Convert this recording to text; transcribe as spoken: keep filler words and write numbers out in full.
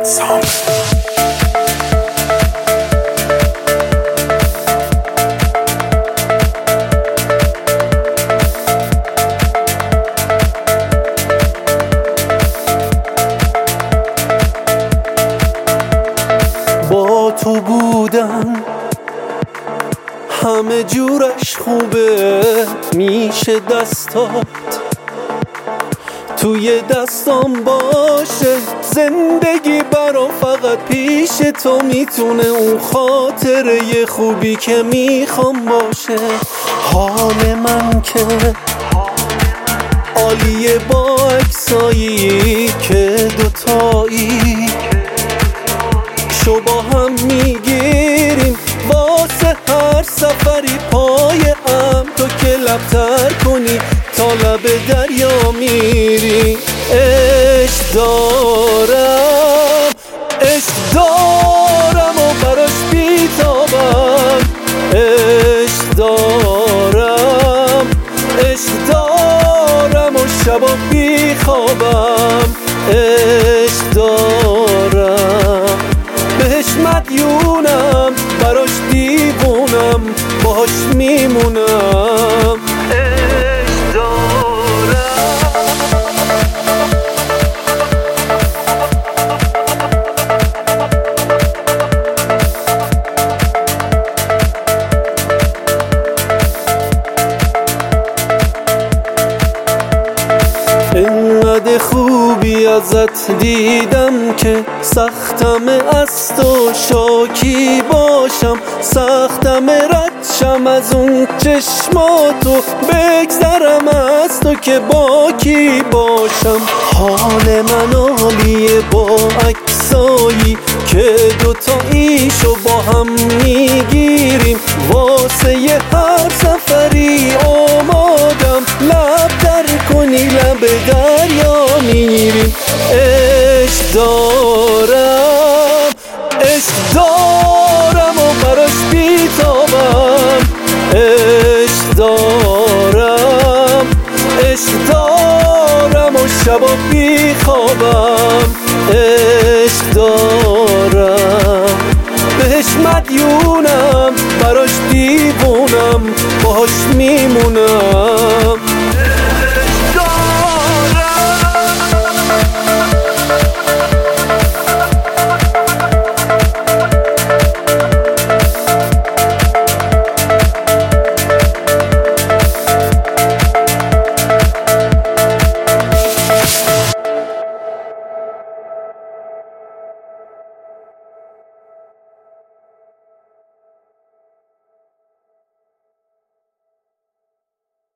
با تو بودن همه جورش خوبه، میشه دستات توی دستام باشه. زندگی برا فقط پیش تو میتونه اون خاطره خوبی که میخوام باشه. حال من که عالیه با عکسایی که دوتایی شو با هم میگیریم واسه هر سفری پای هم. تو که لبتر کنی تا لب دریا میری. عشق دارم عشق دارم و براش بیتابم. عشق دارم عشق دارم و شبا بیخوابم. عشق دارم بهش مدیونم، براش دیوونم، باش میمونم. عشق دارم اینقدر خوبی ازت دیدم که سختم از تو شاکی باشم. سختم ردشم از اون چشماتو، بگذرم از تو که با کی باشم. حال من عالیه با عکسایی که دوتاییشو با هم میگیریم واسه یه هر سفری آمادم. لب در کنی لب دریا میریم. عشق دارم عشق دارم و براش بیتابم. عشق دارم عشق دارم و شبا بیخوابم.